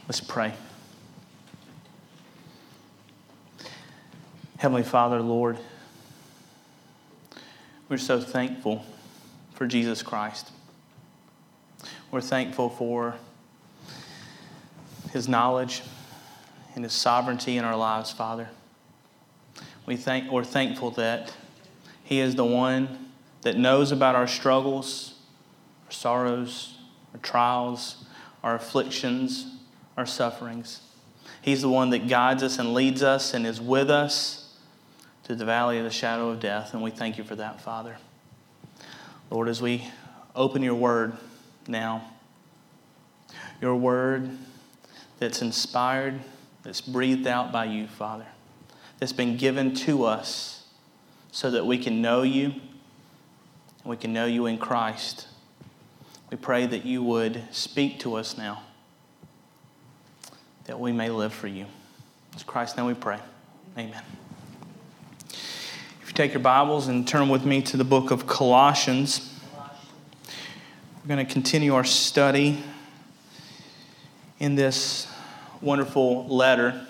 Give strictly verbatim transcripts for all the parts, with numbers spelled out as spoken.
Let's pray. Heavenly Father, Lord, we're so thankful for Jesus Christ. We're thankful for His knowledge and His sovereignty in our lives, Father. We thank, we're thankful that He is the one that knows about our struggles, our sorrows, our trials, our afflictions, our sufferings. He's the one that guides us and leads us and is with us to the valley of the shadow of death, and we thank you for that, Father. Lord, as we open your word now, your word that's inspired, that's breathed out by you, Father, that's been given to us so that we can know you, and we can know you in Christ. We pray that you would speak to us now, that we may live for you. In Christ's name we pray. Amen. If you take your Bibles and turn with me to the book of Colossians, we're going to continue our study in this wonderful letter.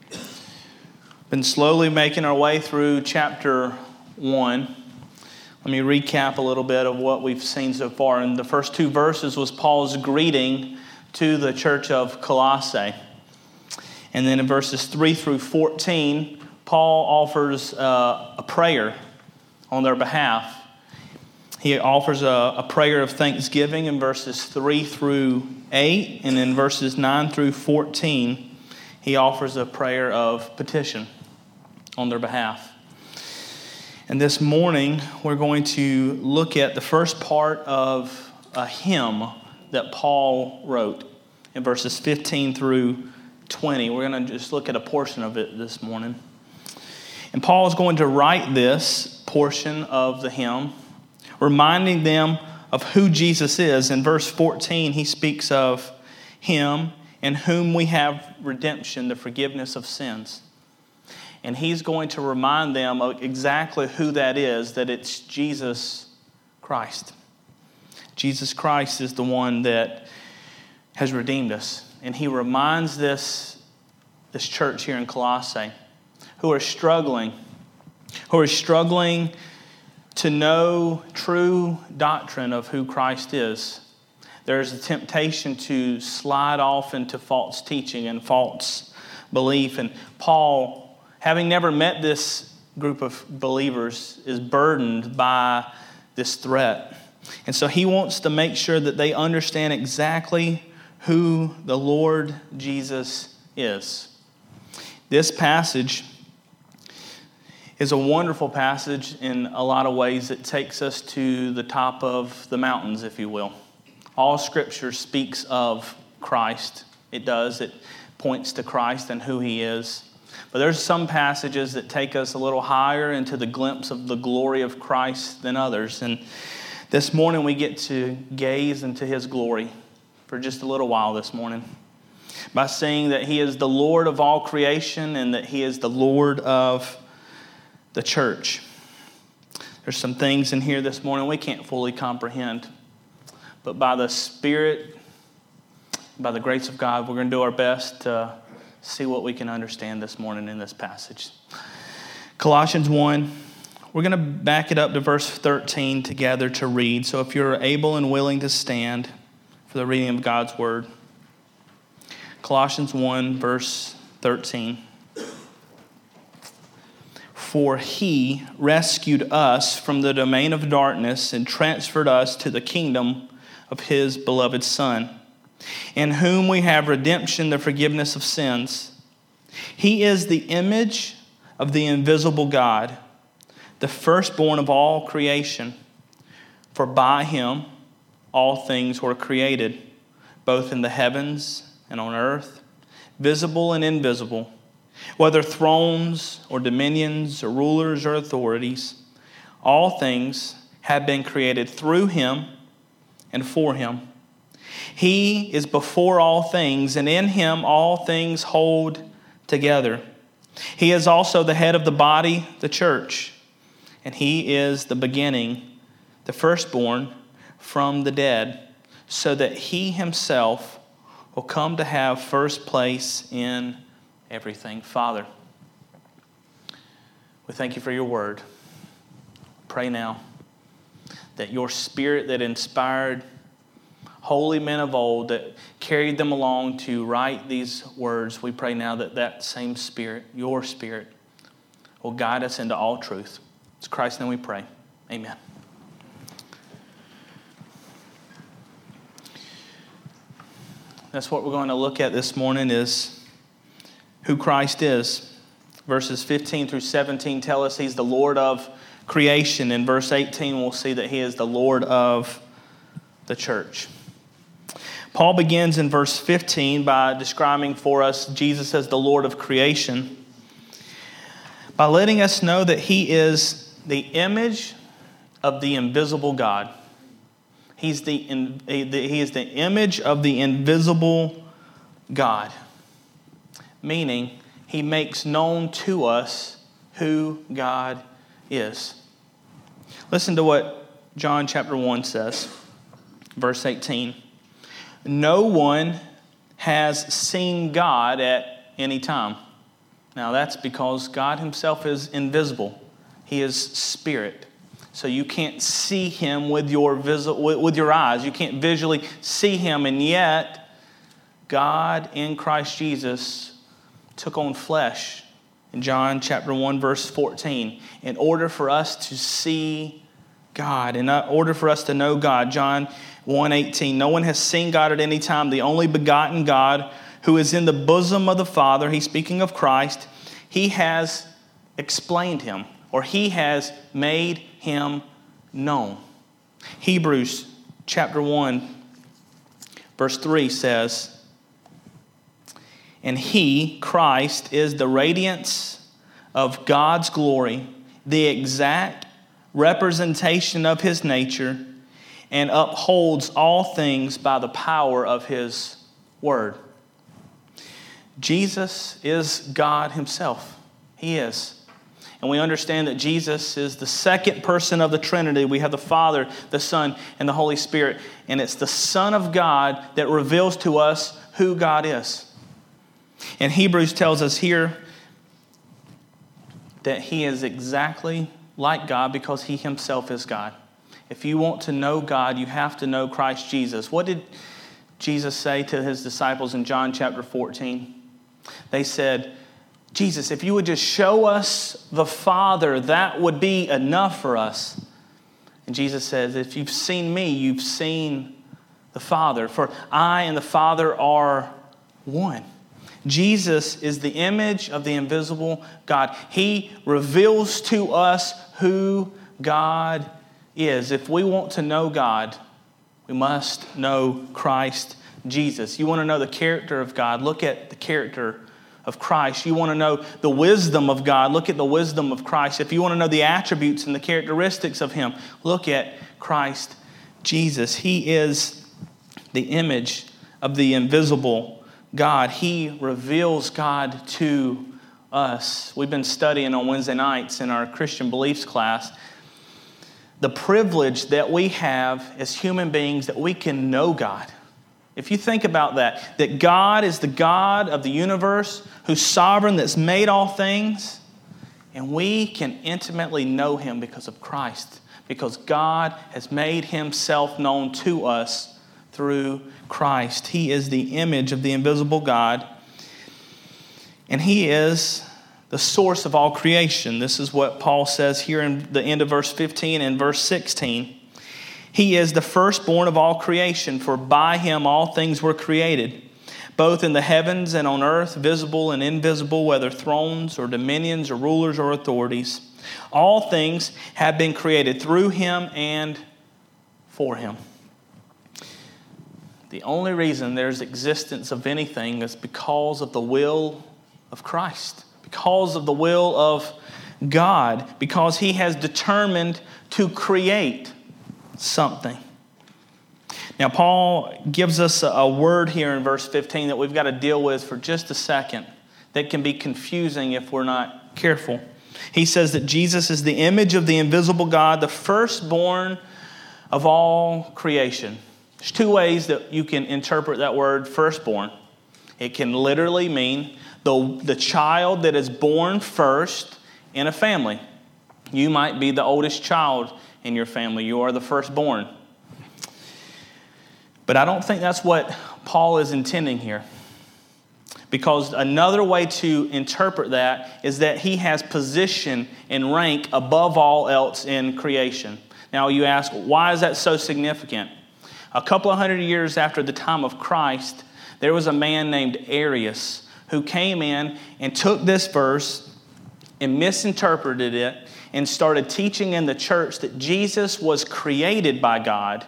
Been slowly making our way through chapter one. Let me recap a little bit of what we've seen so far. And the first two verses was Paul's greeting to the church of Colossae. And then in verses three through fourteen, Paul offers uh, a prayer on their behalf. He offers a, a prayer of thanksgiving in verses three through eight. And in verses nine through fourteen, he offers a prayer of petition on their behalf. And this morning, we're going to look at the first part of a hymn that Paul wrote in verses fifteen through twenty. We're going to just look at a portion of it this morning. And Paul is going to write this portion of the hymn, reminding them of who Jesus is. In verse fourteen, he speaks of him in whom we have redemption, the forgiveness of sins. And he's going to remind them of exactly who that is, that it's Jesus Christ. Jesus Christ is the one that has redeemed us. And he reminds this, this church here in Colossae who are struggling, who are struggling to know true doctrine of who Christ is. There's a temptation to slide off into false teaching and false belief. And Paul, having never met this group of believers, is burdened by this threat. And so he wants to make sure that they understand exactly who the Lord Jesus is. This passage is a wonderful passage in a lot of ways. It takes us to the top of the mountains, if you will. All Scripture speaks of Christ. It does. It points to Christ and who He is. But there's some passages that take us a little higher into the glimpse of the glory of Christ than others. And this morning we get to gaze into His glory for just a little while this morning by saying that He is the Lord of all creation and that He is the Lord of the church. There's some things in here this morning we can't fully comprehend. But by the Spirit, by the grace of God, we're going to do our best to see what we can understand this morning in this passage. Colossians one, we're going to back it up to verse thirteen together to read. So if you're able and willing to stand for the reading of God's Word. Colossians one, verse thirteen. For He rescued us from the domain of darkness and transferred us to the kingdom of His beloved Son, in whom we have redemption, the forgiveness of sins. He is the image of the invisible God, the firstborn of all creation. For by Him all things were created, both in the heavens and on earth, visible and invisible, whether thrones or dominions or rulers or authorities. All things have been created through Him and for Him. He is before all things, and in Him all things hold together. He is also the head of the body, the church, and He is the beginning, the firstborn from the dead, so that He Himself will come to have first place in everything. Father, we thank you for your word. Pray now that your Spirit that inspired holy men of old, that carried them along to write these words, we pray now that that same Spirit, your Spirit, will guide us into all truth. It's Christ's name we pray. Amen. That's what we're going to look at this morning, is who Christ is. Verses fifteen through seventeen tell us He's the Lord of creation. In verse eighteen, we'll see that He is the Lord of the church. Paul begins in verse fifteen by describing for us Jesus as the Lord of creation, by letting us know that He is the image of the invisible God. He's the, he is the image of the invisible God, meaning He makes known to us who God is. Listen to what John chapter one says, verse eighteen. No one has seen God at any time. Now that's because God Himself is invisible. He is spirit. So you can't see Him with your visi- with your eyes. You can't visually see Him, and yet God in Christ Jesus took on flesh in John chapter one, verse fourteen, in order for us to see God, in order for us to know God. John one eighteen, no one has seen God at any time. The only begotten God who is in the bosom of the Father, He's speaking of Christ, He has explained Him, or He has made Him known. Hebrews chapter one, verse three says, and He, Christ, is the radiance of God's glory, the exact representation of His nature, and upholds all things by the power of His word. Jesus is God Himself. He is. And we understand that Jesus is the second person of the Trinity. We have the Father, the Son, and the Holy Spirit. And it's the Son of God that reveals to us who God is. And Hebrews tells us here that He is exactly like God because He Himself is God. If you want to know God, you have to know Christ Jesus. What did Jesus say to His disciples in John chapter fourteen? They said, Jesus, if you would just show us the Father, that would be enough for us. And Jesus says, if you've seen me, you've seen the Father. For I and the Father are one. Jesus is the image of the invisible God. He reveals to us who God is. If we want to know God, we must know Christ Jesus. You want to know the character of God? Look at the character of Christ. You want to know the wisdom of God? Look at the wisdom of Christ. If you want to know the attributes and the characteristics of Him, look at Christ Jesus. He is the image of the invisible God. He reveals God to us. We've been studying on Wednesday nights in our Christian beliefs class the privilege that we have as human beings that we can know God. If you think about that, that God is the God of the universe, who's sovereign, that's made all things, and we can intimately know Him because of Christ, because God has made Himself known to us through Christ. He is the image of the invisible God, and He is the source of all creation. This is what Paul says here in the end of verse fifteen and verse sixteen. He is the firstborn of all creation, for by Him all things were created, both in the heavens and on earth, visible and invisible, whether thrones or dominions or rulers or authorities. All things have been created through Him and for Him. The only reason there's existence of anything is because of the will of Christ, because of the will of God, because He has determined to create something. Now, Paul gives us a word here in verse fifteen that we've got to deal with for just a second that can be confusing if we're not careful. He says that Jesus is the image of the invisible God, the firstborn of all creation. There's two ways that you can interpret that word firstborn. It can literally mean the, the child that is born first in a family. You might be the oldest child in your family. You are the firstborn. But I don't think that's what Paul is intending here. Because another way to interpret that is that he has position and rank above all else in creation. Now you ask, why is that so significant? A couple of hundred years after the time of Christ, there was a man named Arius who came in and took this verse and misinterpreted it and started teaching in the church that Jesus was created by God.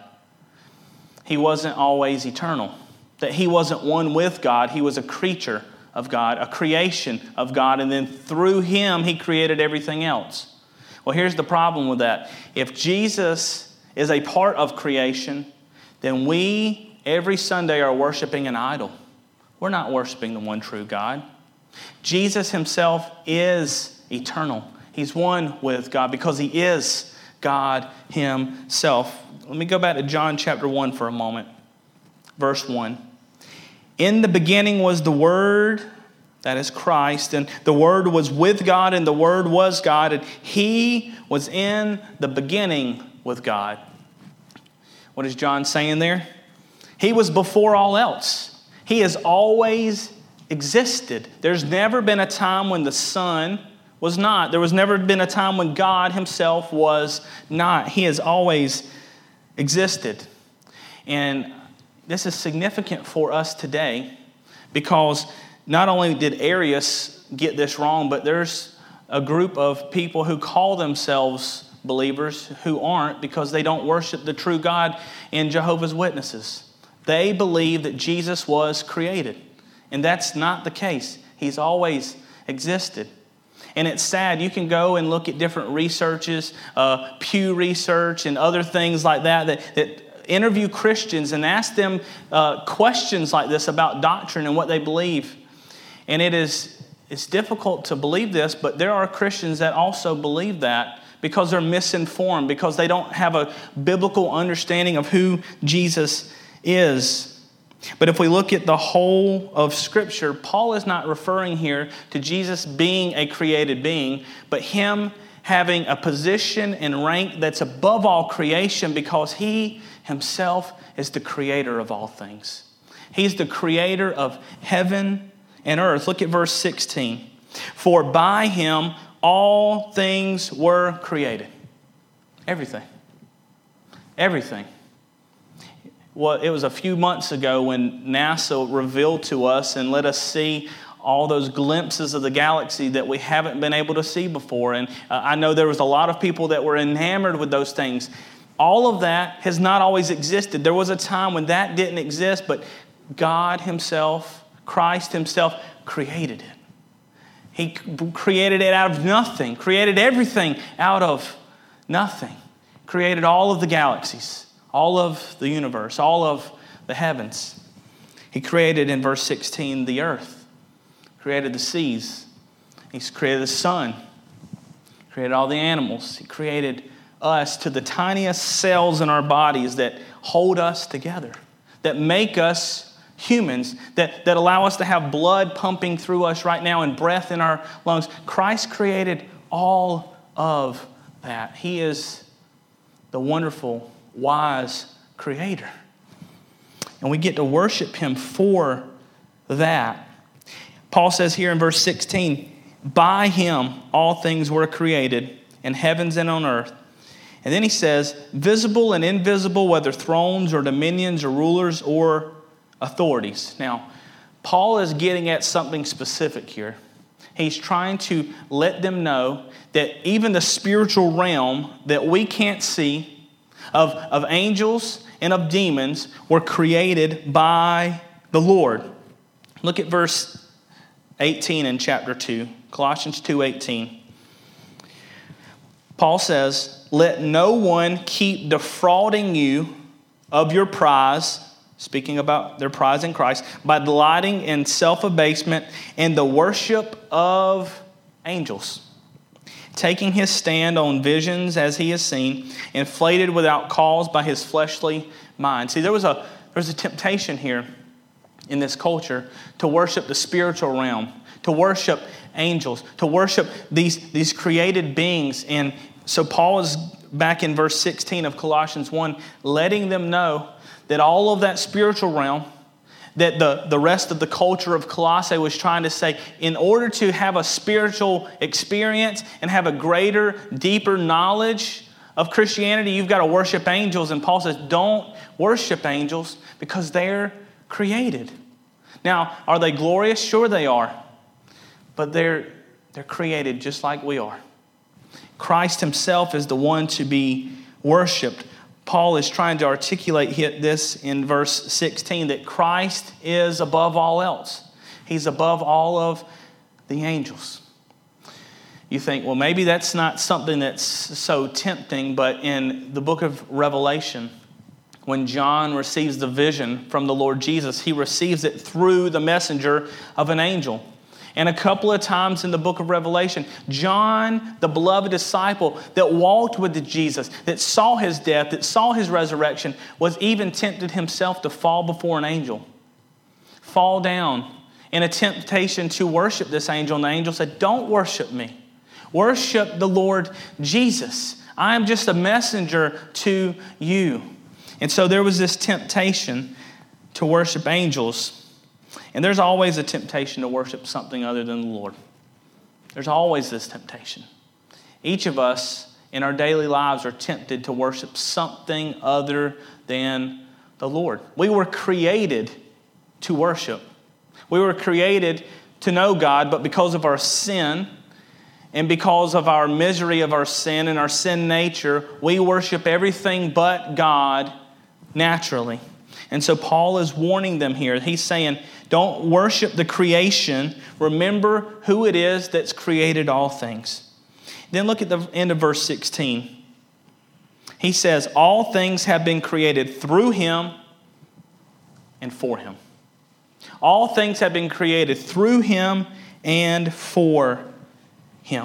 He wasn't always eternal. That he wasn't one with God. He was a creature of God, a creation of God, and then through him, he created everything else. Well, here's the problem with that. If Jesus is a part of creation, then we, every Sunday, are worshiping an idol. We're not worshiping the one true God. Jesus himself is eternal. He's one with God because he is God himself. Let me go back to John chapter one for a moment. Verse one. In the beginning was the Word, that is Christ, and the Word was with God, and the Word was God, and he was in the beginning with God. What is John saying there? He was before all else. He has always existed. There's never been a time when the Son was not. There was never been a time when God himself was not. He has always existed. And this is significant for us today because not only did Arius get this wrong, but there's a group of people who call themselves believers who aren't because they don't worship the true God in Jehovah's Witnesses. They believe that Jesus was created, and that's not the case. He's always existed. And it's sad. You can go and look at different researches, uh, Pew Research and other things like that, that, that interview Christians and ask them uh, questions like this about doctrine and what they believe. And it is it's difficult to believe this, but there are Christians that also believe that because they're misinformed, because they don't have a biblical understanding of who Jesus is. But if we look at the whole of Scripture, Paul is not referring here to Jesus being a created being, but him having a position and rank that's above all creation because he himself is the creator of all things. He's the creator of heaven and earth. Look at verse sixteen. For by him all things were created. Everything. Everything. Well, it was a few months ago when NASA revealed to us and let us see all those glimpses of the galaxy that we haven't been able to see before. And uh, I know there was a lot of people that were enamored with those things. All of that has not always existed. There was a time when that didn't exist, but God himself, Christ himself, created it. He created it out of nothing, created everything out of nothing, created all of the galaxies, all of the universe, all of the heavens. He created, in verse sixteen, the earth, created the seas. He's created the sun, created all the animals. He created us to the tiniest cells in our bodies that hold us together, that make us humans, that, that allow us to have blood pumping through us right now and breath in our lungs. Christ created all of that. He is the wonderful, wise creator. And we get to worship him for that. Paul says here in verse sixteen, by him all things were created in heavens and on earth. And then he says, visible and invisible, whether thrones or dominions or rulers or authorities. Now, Paul is getting at something specific here. He's trying to let them know that even the spiritual realm that we can't see of, of angels and of demons were created by the Lord. Look at verse eighteen in chapter two, Colossians two eighteen. Paul says, let no one keep defrauding you of your prize, speaking about their prize in Christ, by delighting in self-abasement and the worship of angels, taking his stand on visions as he has seen, inflated without cause by his fleshly mind. See, there was a there was a temptation here in this culture to worship the spiritual realm, to worship angels, to worship these, these created beings. And so Paul is back in verse sixteen of Colossians one, letting them know that all of that spiritual realm, that the, the rest of the culture of Colossae was trying to say, in order to have a spiritual experience and have a greater, deeper knowledge of Christianity, you've got to worship angels. And Paul says, don't worship angels because they're created. Now, are they glorious? Sure they are. But they're, they're created just like we are. Christ himself is the one to be worshiped. Paul is trying to articulate this in verse sixteen, that Christ is above all else. He's above all of the angels. You think, well, maybe that's not something that's so tempting, but in the book of Revelation, when John receives the vision from the Lord Jesus, he receives it through the messenger of an angel. And a couple of times in the book of Revelation, John, the beloved disciple that walked with Jesus, that saw his death, that saw his resurrection, was even tempted himself to fall before an angel. Fall down in a temptation to worship this angel. And the angel said, don't worship me. Worship the Lord Jesus. I am just a messenger to you. And so there was this temptation to worship angels. And there's always a temptation to worship something other than the Lord. There's always this temptation. Each of us in our daily lives are tempted to worship something other than the Lord. We were created to worship. We were created to know God, but because of our sin and because of our misery of our sin and our sin nature, we worship everything but God naturally. And so Paul is warning them here. He's saying, don't worship the creation. Remember who it is that's created all things. Then look at the end of verse sixteen. He says, all things have been created through him and for him. All things have been created through him and for him.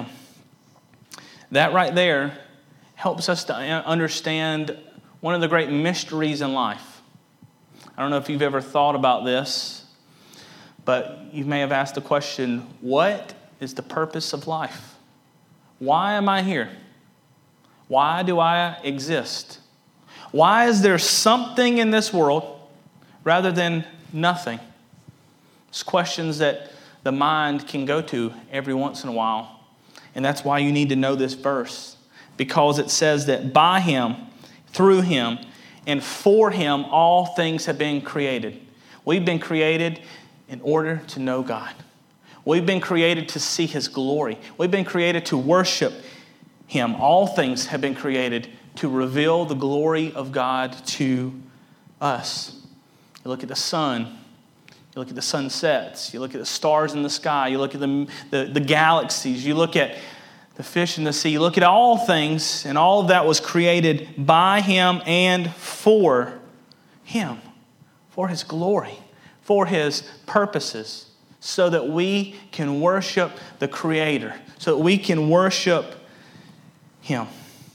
That right there helps us to understand one of the great mysteries in life. I don't know if you've ever thought about this, but you may have asked the question, what is the purpose of life? Why am I here? Why do I exist? Why is there something in this world rather than nothing? It's questions that the mind can go to every once in a while. And that's why you need to know this verse, because it says that by him, through him, and for him, all things have been created. We've been created in order to know God. We've been created to see his glory. We've been created to worship him. All things have been created to reveal the glory of God to us. You look at the sun. You look at the sunsets. You look at the stars in the sky. You look at the, the, the galaxies. You look at the fish in the sea. You look at all things, and all of that was created by him and for him, for his glory, for his purposes, so that we can worship the Creator, so that we can worship him.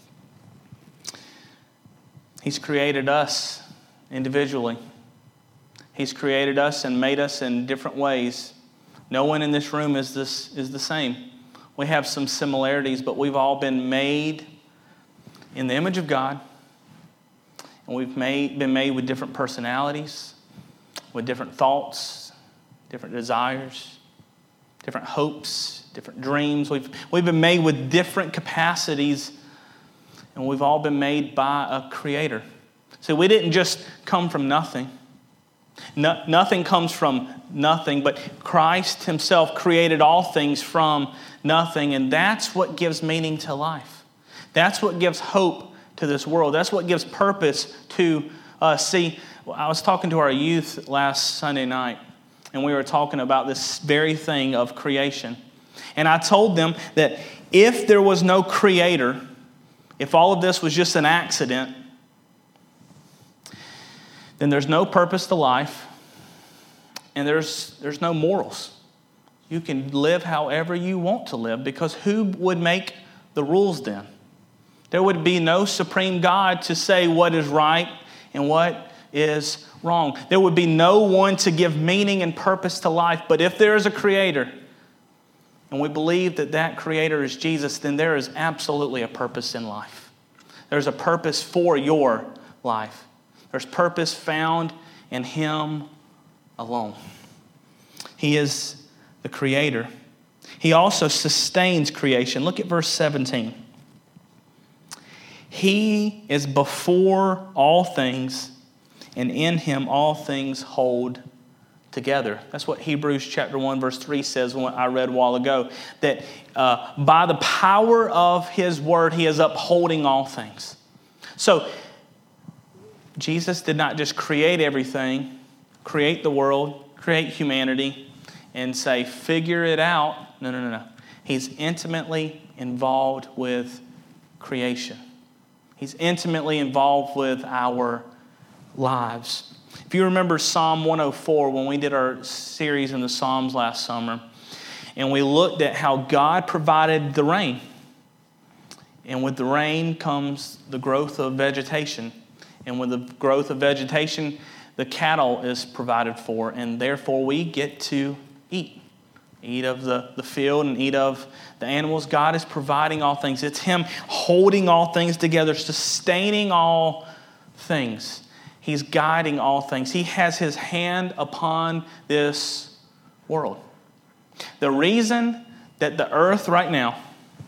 He's created us individually. He's created us and made us in different ways. No one in this room is this is the same. We have some similarities, but we've all been made in the image of God. And we've made, been made with different personalities, with different thoughts, different desires, different hopes, different dreams. We've, we've been made with different capacities, and we've all been made by a Creator. So we didn't just come from nothing. No, nothing comes from nothing, but Christ himself created all things from nothing, and that's what gives meaning to life. That's what gives hope to this world. That's what gives purpose to us. See, I was talking to our youth last Sunday night, and we were talking about this very thing of creation. And I told them that if there was no Creator, if all of this was just an accident, then there's no purpose to life, and there's there's no morals. You can live however you want to live, because who would make the rules then? There would be no supreme God to say what is right and what is wrong. There would be no one to give meaning and purpose to life. But if there is a creator, and we believe that that creator is Jesus, then there is absolutely a purpose in life. There's a purpose for your life. There's purpose found in Him alone. He is the creator. He also sustains creation. Look at verse seventeen. He is before all things, and in Him all things hold together. That's what Hebrews chapter one verse three says, when I read a while ago, that uh, by the power of His word, He is upholding all things. So Jesus did not just create everything, create the world, create humanity, and say, figure it out. No, no, no, no. He's intimately involved with creation. He's intimately involved with our lives. If you remember Psalm one oh four, when we did our series in the Psalms last summer, and we looked at how God provided the rain. And with the rain comes the growth of vegetation. And with the growth of vegetation, the cattle is provided for, and therefore we get to eat. Eat of the, the field and eat of the animals. God is providing all things. It's Him holding all things together, sustaining all things. He's guiding all things. He has His hand upon this world. The reason that the earth right now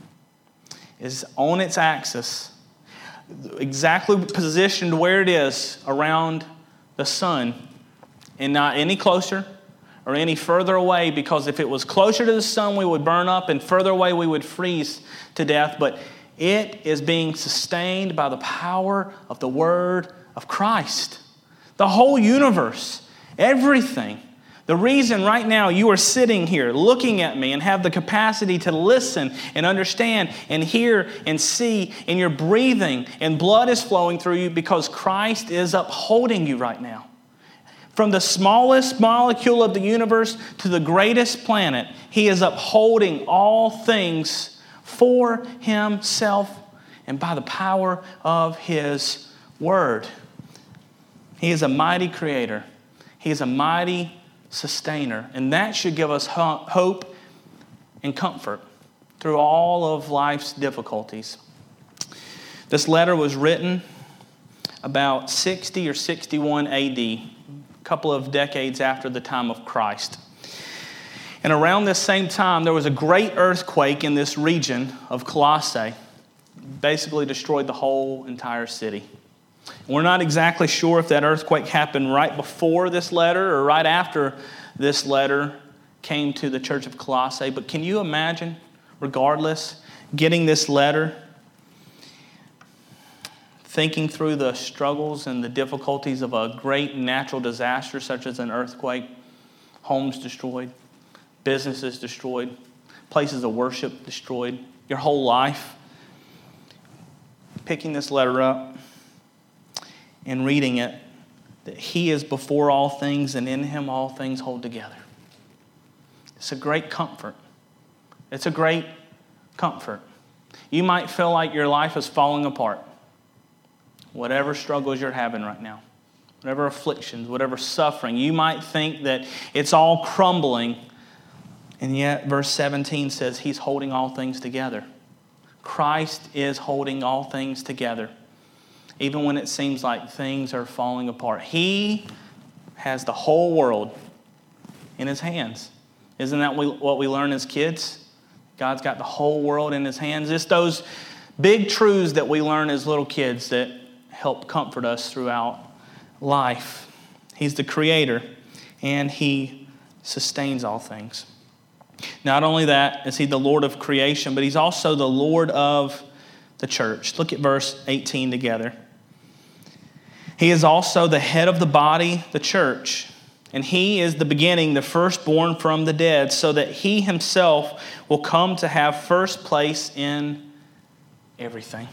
is on its axis, exactly positioned where it is around the sun, and not any closer or any further away, because if it was closer to the sun, we would burn up, and further away, we would freeze to death. But it is being sustained by the power of the word of Christ. The whole universe, everything. The reason right now you are sitting here looking at me and have the capacity to listen and understand and hear and see, and you're breathing and blood is flowing through you, because Christ is upholding you right now. From the smallest molecule of the universe to the greatest planet, He is upholding all things for Himself and by the power of His word. He is a mighty creator. He is a mighty sustainer. And that should give us hope and comfort through all of life's difficulties. This letter was written about sixty or sixty-one A D, a couple of decades after the time of Christ. And around this same time, there was a great earthquake in this region of Colossae. Basically destroyed the whole entire city. We're not exactly sure if that earthquake happened right before this letter or right after this letter came to the church of Colossae. But can you imagine, regardless, getting this letter, thinking through the struggles and the difficulties of a great natural disaster such as an earthquake, homes destroyed, businesses destroyed, places of worship destroyed, your whole life? Picking this letter up and reading it, that He is before all things, and in Him all things hold together. It's a great comfort. It's a great comfort. You might feel like your life is falling apart. Whatever struggles you're having right now, whatever afflictions, whatever suffering, you might think that it's all crumbling, and yet verse seventeen says He's holding all things together. Christ is holding all things together. Even when it seems like things are falling apart. He has the whole world in His hands. Isn't that what we learn as kids? God's got the whole world in His hands. It's those big truths that we learn as little kids that help comfort us throughout life. He's the creator, and He sustains all things. Not only that is He the Lord of creation, but He's also the Lord of the church. Look at verse eighteen together. He is also the head of the body, the church, and He is the beginning, the firstborn from the dead, so that He Himself will come to have first place in everything.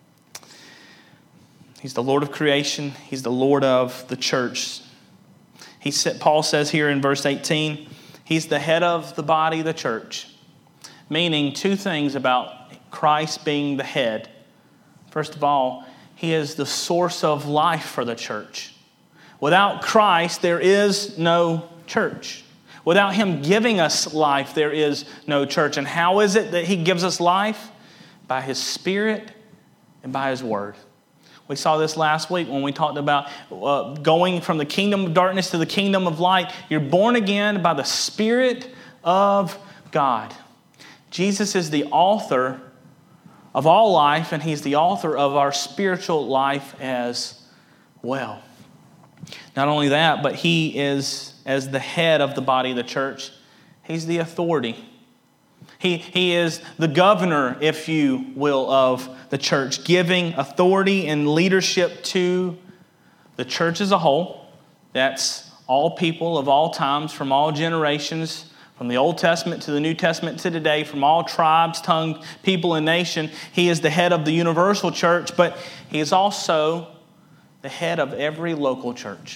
He's the Lord of creation. He's the Lord of the church. He said, Paul says here in verse eighteen, He's the head of the body, the church, meaning two things about Christ being the head. First of all, He is the source of life for the church. Without Christ, there is no church. Without Him giving us life, there is no church. And how is it that He gives us life? By His Spirit and by His Word. We saw this last week when we talked about uh, going from the kingdom of darkness to the kingdom of light. You're born again by the Spirit of God. Jesus is the author of all life, and He's the author of our spiritual life as well. Not only that, but He is, as the head of the body of the church, He's the authority. He, he is the governor, if you will, of the church, giving authority and leadership to the church as a whole. That's all people of all times, from all generations, from the Old Testament to the New Testament to today, from all tribes, tongue, people, and nation. He is the head of the universal church, but He is also the head of every local church.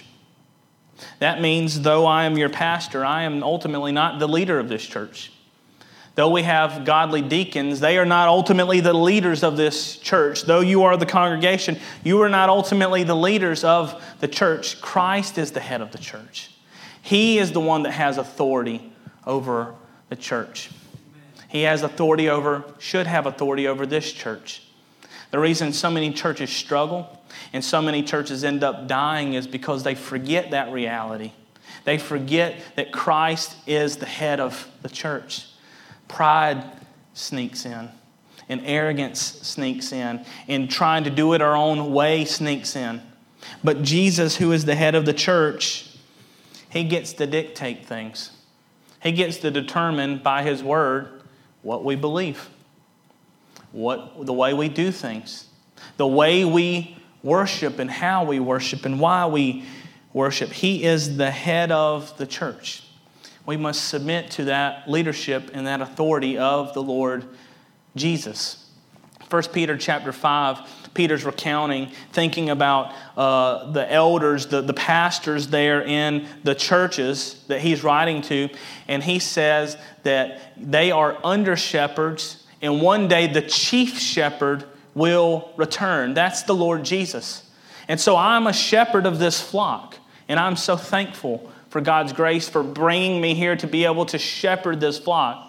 That means, though I am your pastor, I am ultimately not the leader of this church. Though we have godly deacons, they are not ultimately the leaders of this church. Though you are the congregation, you are not ultimately the leaders of the church. Christ is the head of the church. He is the one that has authority over the church. He has authority over, should have authority over this church. The reason so many churches struggle and so many churches end up dying is because they forget that reality. They forget that Christ is the head of the church. Pride sneaks in, and arrogance sneaks in, and trying to do it our own way sneaks in. But Jesus, who is the head of the church, He gets to dictate things. He gets to determine by His word what we believe, what the way we do things, the way we worship and how we worship and why we worship. He is the head of the church. We must submit to that leadership and that authority of the Lord Jesus. First Peter chapter five, Peter's recounting, thinking about uh, the elders, the, the pastors there in the churches that he's writing to. And he says that they are under shepherds, and one day the chief shepherd will return. That's the Lord Jesus. And so I'm a shepherd of this flock, and I'm so thankful for God's grace for bringing me here to be able to shepherd this flock.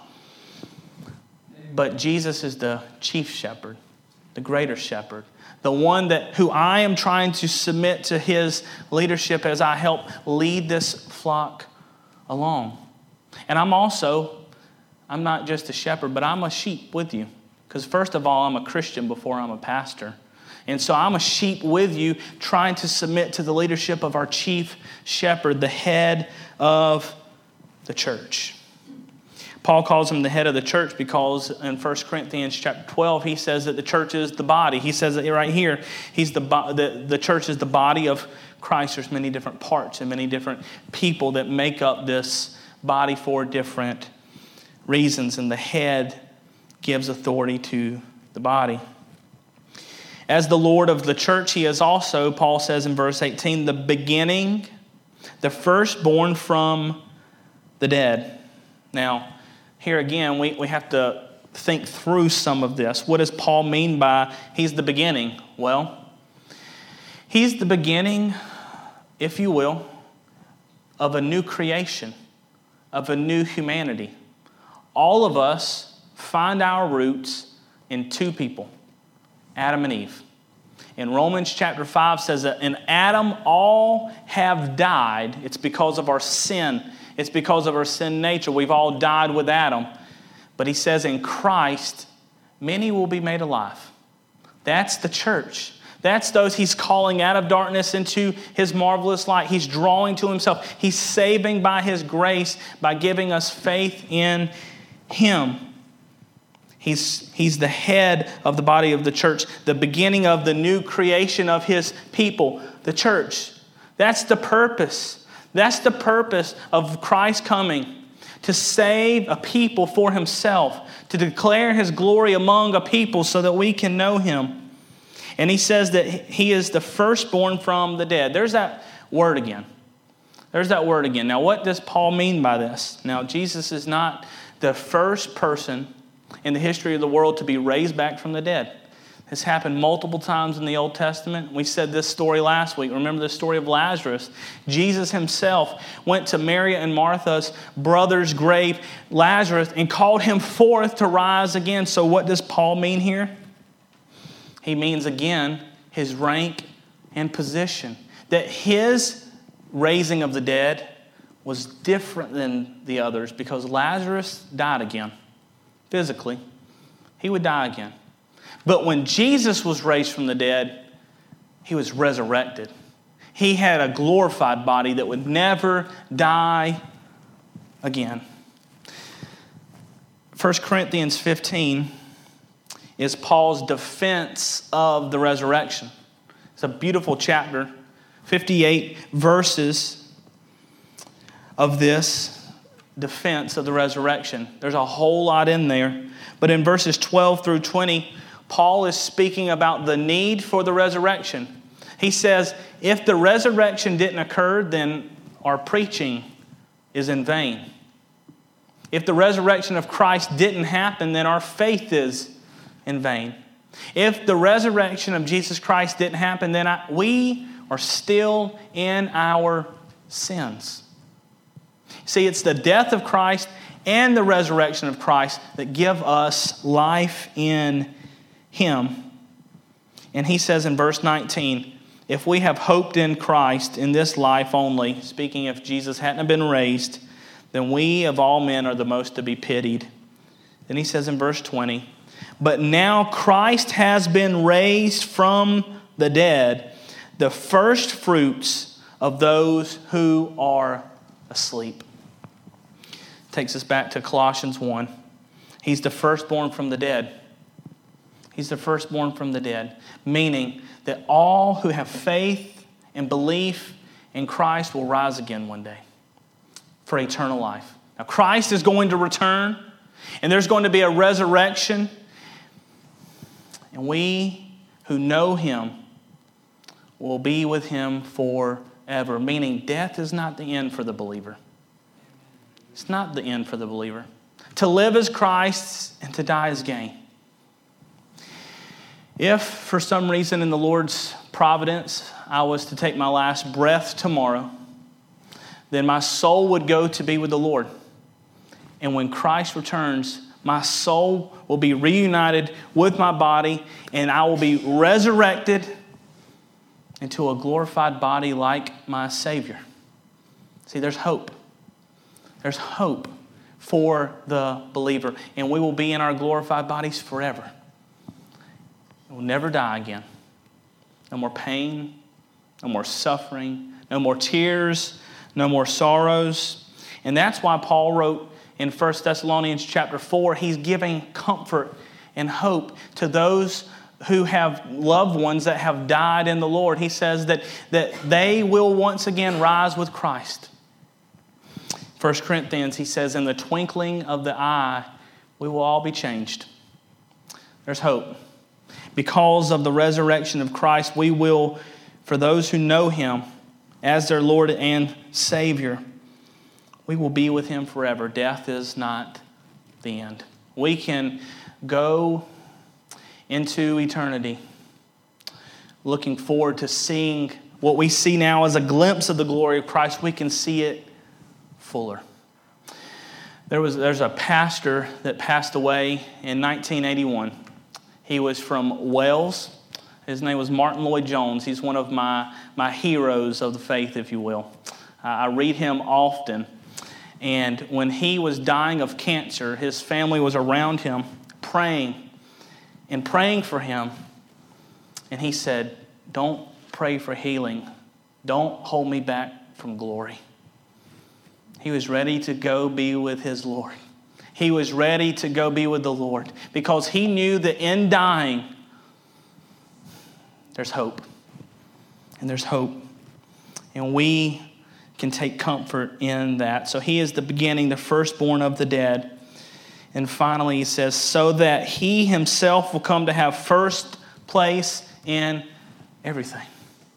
But Jesus is the chief shepherd, the greater shepherd, the one that who I am trying to submit to His leadership as I help lead this flock along. And I'm also, I'm not just a shepherd, but I'm a sheep with you. Because first of all, I'm a Christian before I'm a pastor. And so I'm a sheep with you, trying to submit to the leadership of our chief shepherd, the head of the church. Paul calls him the head of the church because in First Corinthians chapter twelve, he says that the church is the body. He says it right here. He's the, the, the church is the body of Christ. There's many different parts and many different people that make up this body for different reasons. And the head gives authority to the body. As the Lord of the church, He is also, Paul says in verse eighteen, the beginning, the firstborn from the dead. Now, here again, we, we have to think through some of this. What does Paul mean by He's the beginning? Well, He's the beginning, if you will, of a new creation, of a new humanity. All of us find our roots in two people. Adam and Eve. In Romans chapter five says that in Adam all have died. It's because of our sin. It's because of our sin nature. We've all died with Adam. But he says in Christ, many will be made alive. That's the church. That's those He's calling out of darkness into His marvelous light. He's drawing to Himself. He's saving by His grace by giving us faith in Him. He's, he's the head of the body of the church, the beginning of the new creation of His people, the church. That's the purpose. That's the purpose of Christ coming, to save a people for Himself, to declare His glory among a people so that we can know Him. And He says that He is the firstborn from the dead. There's that word again. There's that word again. Now, what does Paul mean by this? Now, Jesus is not the first person in the history of the world to be raised back from the dead. It's happened multiple times in the Old Testament. We said this story last week. Remember the story of Lazarus. Jesus himself went to Mary and Martha's brother's grave, Lazarus, and called him forth to rise again. So what does Paul mean here? He means, again, his rank and position. That his raising of the dead was different than the others because Lazarus died again. Physically, he would die again. But when Jesus was raised from the dead, he was resurrected. He had a glorified body that would never die again. First Corinthians fifteen is Paul's defense of the resurrection. It's a beautiful chapter, fifty-eight verses of this defense of the resurrection. There's a whole lot in there. But in verses twelve through twenty, Paul is speaking about the need for the resurrection. He says, if the resurrection didn't occur, then our preaching is in vain. If the resurrection of Christ didn't happen, then our faith is in vain. If the resurrection of Jesus Christ didn't happen, then I, we are still in our sins. See, it's the death of Christ and the resurrection of Christ that give us life in Him. And he says in verse nineteen, if we have hoped in Christ in this life only, speaking if Jesus hadn't been raised, then we of all men are the most to be pitied. Then he says in verse twenty, but now Christ has been raised from the dead, the first fruits of those who are asleep. Takes us back to Colossians one. He's the firstborn from the dead. He's the firstborn from the dead, meaning that all who have faith and belief in Christ will rise again one day for eternal life. Now, Christ is going to return, and there's going to be a resurrection, and we who know Him will be with Him forever, meaning death is not the end for the believer. It's not the end for the believer. To live is Christ, and to die is gain. If, for some reason in the Lord's providence, I was to take my last breath tomorrow, then my soul would go to be with the Lord. And when Christ returns, my soul will be reunited with my body, and I will be resurrected into a glorified body like my Savior. See, there's hope. There's hope for the believer, and we will be in our glorified bodies forever. We'll never die again. No more pain, no more suffering, no more tears, no more sorrows. And that's why Paul wrote in First Thessalonians chapter four, he's giving comfort and hope to those who have loved ones that have died in the Lord. He says that, that they will once again rise with Christ. First Corinthians, he says, in the twinkling of the eye, we will all be changed. There's hope. Because of the resurrection of Christ, we will, for those who know Him as their Lord and Savior, we will be with Him forever. Death is not the end. We can go into eternity looking forward to seeing what we see now as a glimpse of the glory of Christ. We can see it fuller. There was there's a pastor that passed away in nineteen eighty-one. He was from Wales. His name was Martin Lloyd-Jones. He's one of my, my heroes of the faith, if you will. Uh, I read him often. And when he was dying of cancer, his family was around him praying and praying for him. And he said, don't pray for healing. Don't hold me back from glory. He was ready to go be with his Lord. He was ready to go be with the Lord because he knew that in dying, there's hope. And there's hope. And we can take comfort in that. So he is the beginning, the firstborn of the dead. And finally he says, so that he himself will come to have first place in everything.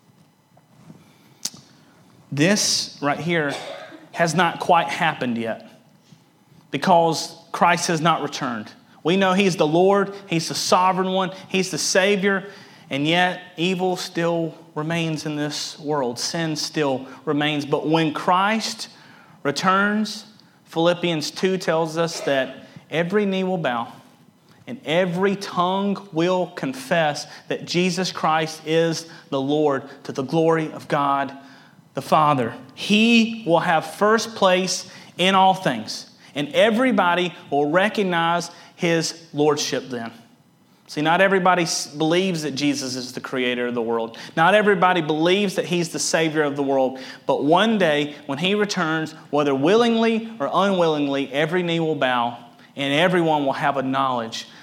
This right here has not quite happened yet, because Christ has not returned. We know He's the Lord. He's the sovereign one. He's the Savior. And yet, evil still remains in this world. Sin still remains. But when Christ returns, Philippians two tells us that every knee will bow and every tongue will confess that Jesus Christ is the Lord, to the glory of God the Father. He will have first place in all things, and everybody will recognize His lordship then. See, not everybody believes that Jesus is the creator of the world. Not everybody believes that He's the Savior of the world. But one day, when He returns, whether willingly or unwillingly, every knee will bow and everyone will have a knowledge